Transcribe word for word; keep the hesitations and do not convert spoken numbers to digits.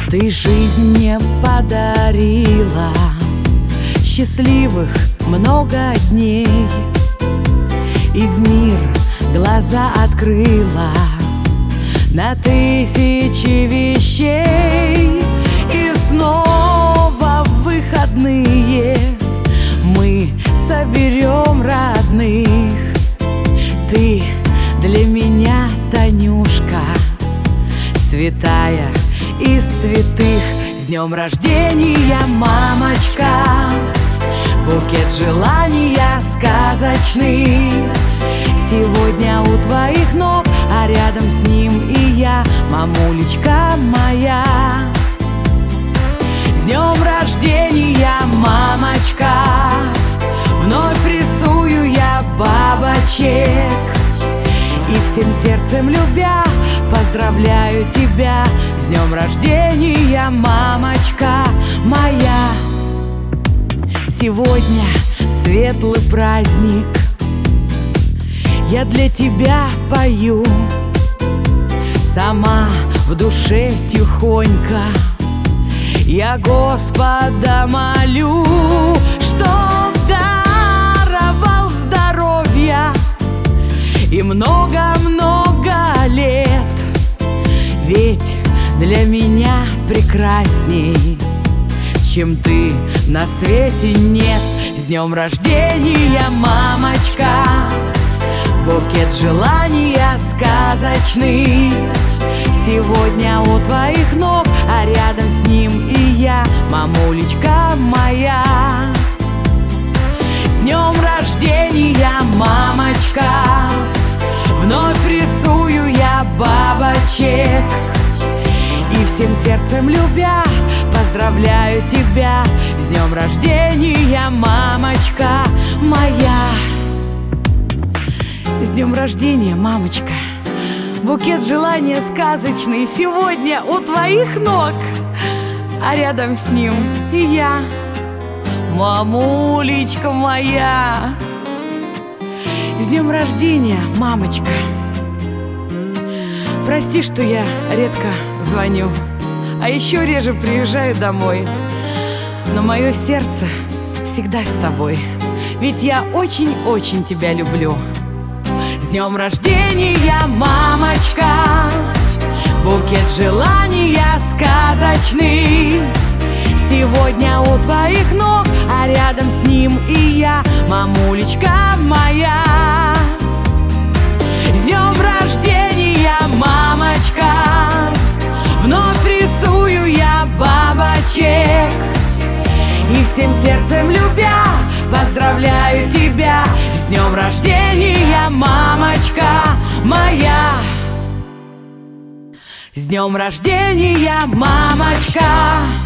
Ты жизнь мне подарила, счастливых много дней, и в мир глаза открыла на тысячи вещей. И снова в выходные мы соберем родных. Ты для меня, Танюшка, святая из святых. С днем рождения, мамочка! Букет желания сказочный сегодня у твоих ног, а рядом с ним и я, мамулечка моя. С днем рождения, мамочка! Вновь рисую я бабочек, и всем сердцем любя поздравляю тебя. С днем рождения, мамочка моя! Сегодня светлый праздник, я для тебя пою, сама в душе тихонько я Господа молю, чтоб даровал здоровья и много-много лет. Ведь для меня прекрасней, чем ты, на свете нет. С днем рождения, мамочка! Букет желания сказочный сегодня у твоих ног, а рядом с ним и я, мамулечка моя. С днем рождения, мамочка! Вновь рисую я бабочек, и всем сердцем любя поздравляю тебя. С днем рождения, мамочка моя! С днем рождения, мамочка! Букет желания сказочный сегодня у твоих ног, а рядом с ним и я, мамулечка моя. С днем рождения, мамочка! Прости, что я редко звоню, а еще реже приезжаю домой, но мое сердце всегда с тобой, ведь я очень-очень тебя люблю. С днем рождения, мамочка! Букет желания сказочный сегодня у твоих ног, а рядом с ним и я, мамулечка моя. С днем рождения, мамочка! Вновь рисую я бабочек, и всем сердцем любя поздравляю тебя. С днем рождения, мамочка моя! С днем рождения, мамочка!